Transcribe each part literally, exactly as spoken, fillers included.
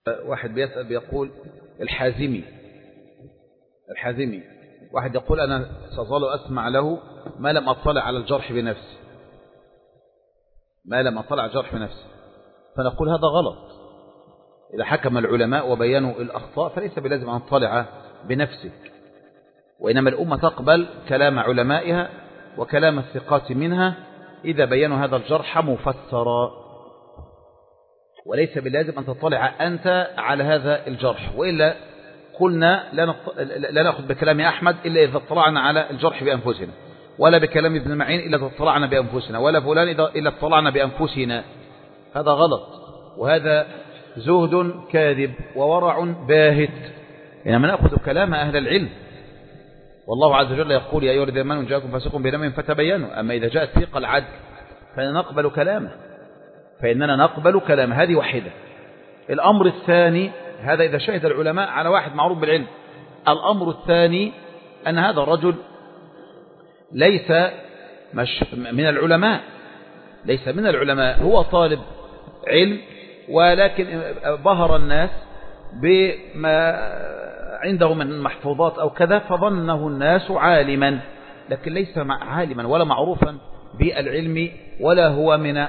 واحد بيسأل بيقول الحازمي الحازمي واحد يقول أنا سأظل أسمع له ما لم أطلع على الجرح بنفسي ما لم أطلع على الجرح بنفسي فنقول هذا غلط. إذا حكم العلماء وبينوا الأخطاء فليس بلازم أن تطلع بنفسك، وإنما الأمة تقبل كلام علمائها وكلام الثقات منها إذا بينوا هذا الجرح مفسرا، وليس بلازم أن تطلع أنت على هذا الجرح. وإلا قلنا لا نأخذ بكلام أحمد إلا إذا اطلعنا على الجرح بأنفسنا، ولا بكلام ابن معين إلا إذا اطلعنا بأنفسنا، ولا فلان إلا اطلعنا بأنفسنا. هذا غلط، وهذا زهد كاذب وورع باهت. إنما نأخذ كلام أهل العلم، والله عز وجل يقول يا أيها الذين آمنوا إن جاءكم فاسق بنبأ فتبينوا. أما إذا جاءت ثقة العدل فإننا نقبل كلامه فإننا نقبل كلامه. هذه واحدة. الأمر الثاني، هذا إذا شهد العلماء على واحد معروف بالعلم. الأمر الثاني أن هذا الرجل ليس مش من العلماء ليس من العلماء هو طالب علم، ولكن ظهر الناس بما عنده من محفوظات أو كذا فظنه الناس عالما، لكن ليس عالما ولا معروفا بالعلم، ولا هو من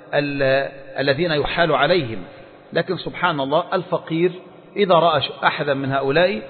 الذين يحال عليهم. لكن سبحان الله الفقير إذا رأى أحدا من هؤلاء،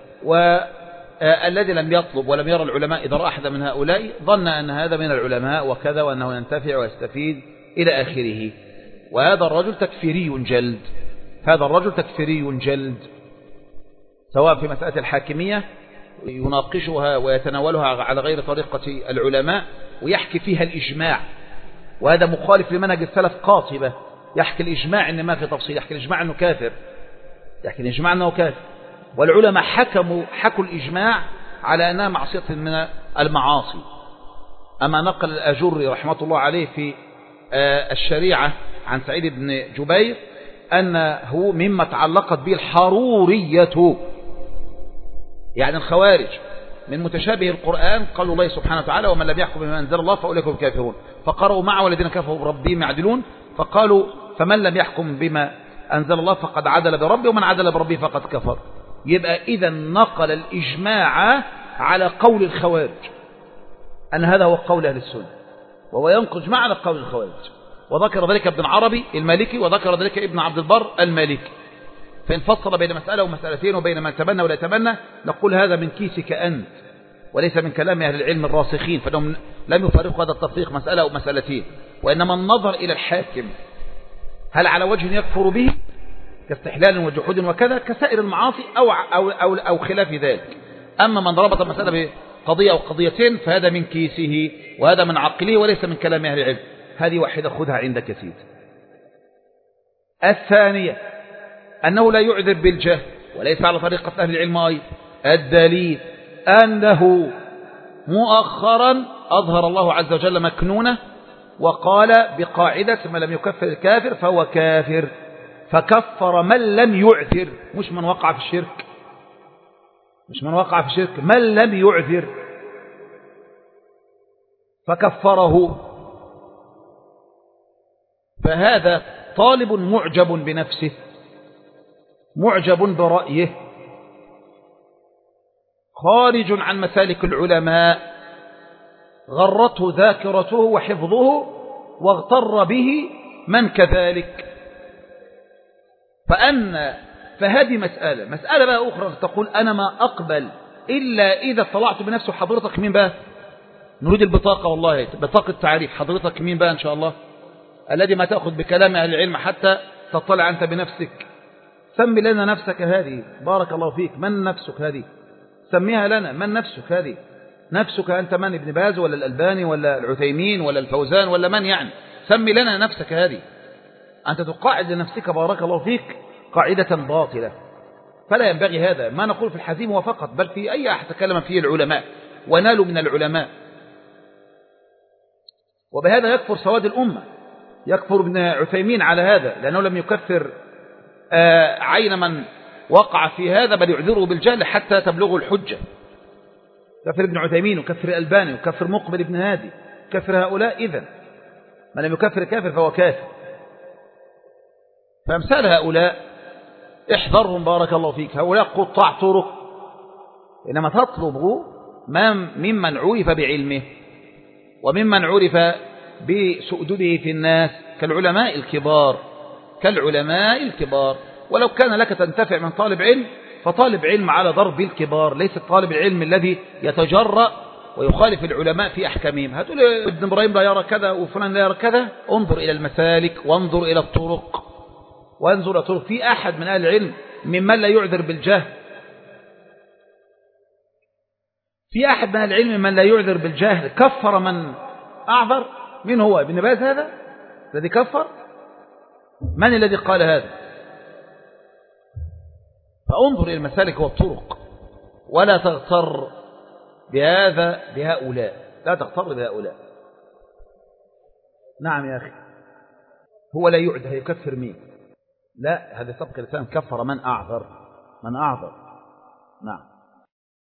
والذي لم يطلب ولم يرى العلماء إذا رأى أحدا من هؤلاء ظن أن هذا من العلماء وكذا، وأنه ينتفع ويستفيد إلى آخره. وهذا الرجل تكفيري جلد هذا الرجل تكفيري جلد سواء في مسألة الحاكمية يناقشها ويتناولها على غير طريقة العلماء ويحكي فيها الإجماع، وهذا مخالف لمنهج السلف قاطبة. يحكي الإجماع إن ما في تفصيل، يحكي الإجماع أنه كافر، يحكي الإجماع أنه كافر. والعلماء حكموا حكوا الإجماع على أنها معصية من المعاصي. أما نقل الأجري رحمة الله عليه في الشريعة عن سعيد بن جبير أنه مما تعلقت به الحرورية، يعني الخوارج، من متشابه القرآن قالوا الله سبحانه وتعالى ومن لم يحكم بما أنزل الله فأولئك هم الكافرون، فقرأوا معه والذين كفروا بربهم يعدلون، فقالوا فمن لم يحكم بما أنزل الله فقد عدل بربه ومن عدل بربه فقد كفر. يبقى إذا نقل الإجماع على قول الخوارج أن هذا هو قول أهل السنة، وهو ينقض معنى قول الخوارج. وذكر ذلك ابن عربي المالكي وذكر ذلك ابن عبد البر المالكي. فإن فصل بين مسألة ومسألتين وبين من تبنى ولا يتبنى نقول هذا من كيسك أنت وليس من كلام أهل العلم الراسخين، فإنهم لم يفرقوا هذا التفريق مسألة أو مسألتين، وإنما النظر إلى الحاكم هل على وجه يكفر به كاستحلال وجحود وكذا كسائر المعاصي أو, أو, أو, أو خلاف ذلك. أما من ربط المسألة بقضية أو قضيتين فهذا من كيسه وهذا من عقله وليس من كلام أهل العلم. هذه واحدة خذها عندك يا سيدي. الثانية أنه لا يعذر بالجهل وليس على طريقة أهل العلم أيضا. الدليل أنه مؤخرا أظهر الله عز وجل مكنونة وقال بقاعدة من لم يكفر الكافر فهو كافر، فكفر من لم يعذر، مش من وقع في الشرك مش من وقع في الشرك من لم يعذر فكفره. فهذا طالب معجب بنفسه معجب برأيه خارج عن مسالك العلماء، غرته ذاكرته وحفظه واغتر به من كذلك. فأن فهذه مسألة مسألة بقى أخرى تقول أنا ما أقبل إلا إذا طلعت بنفسه. حضرتك مين بقى؟ نريد البطاقة والله، بطاقة تعريف. حضرتك مين بقى إن شاء الله الذي ما تأخذ بكلام أهل العلم حتى تطلع أنت بنفسك؟ سمي لنا نفسك هذه، بارك الله فيك. من نفسك هذه؟ سميها لنا. من نفسك هذه؟ نفسك أنت من؟ ابن باز ولا الألباني ولا العثيمين ولا الفوزان ولا من؟ يعني سمي لنا نفسك هذه. أنت تقاعد لنفسك بارك الله فيك قاعدة باطلة، فلا ينبغي هذا. ما نقول في الحزيم هو فقط، بل في أي أحد تكلم فيه العلماء ونالوا من العلماء. وبهذا يكفر سواد الأمة، يكفر ابن عثيمين على هذا لأنه لم يكفر عين من وقع في هذا، بل يعذره بالجهل حتى تبلغه الحجة. كفر ابن عثيمين وكفر الألباني وكفر مقبل ابن هادي، كفر هؤلاء. إذن من لم يكفر كافر فهو كافر. فأمثال هؤلاء احذرهم بارك الله فيك، هؤلاء قطاع طرق. إنما تطلب ممن عرف بعلمه وممن عرف بسؤدده في الناس كالعلماء الكبار، كالعلماء الكبار. ولو كان لك تنتفع من طالب علم فطالب علم على ضرب الكبار، ليس طالب العلم الذي يتجرأ ويخالف العلماء في أحكامهم. هتقول ابن إبراهيم لا يرى كذا وفلان لا يرى كذا. انظر إلى المسالك وانظر إلى الطرق وانظر إلى الطرق. في أحد من أهل العلم ممن لا يعذر بالجهل، في أحد من أهل العلم من لا يعذر بالجهل كفر من أعذر؟ من هو؟ ابن باز هذا الذي كفر؟ من الذي قال هذا؟ فانظر إلى المسالك والطرق ولا تغتر بهذا بهؤلاء، لا تغتر بهؤلاء. نعم يا أخي، هو لا يعد هيكفر مين؟ لا، هذا سبق الإسلام كفر من أعذر، من أعذر. نعم.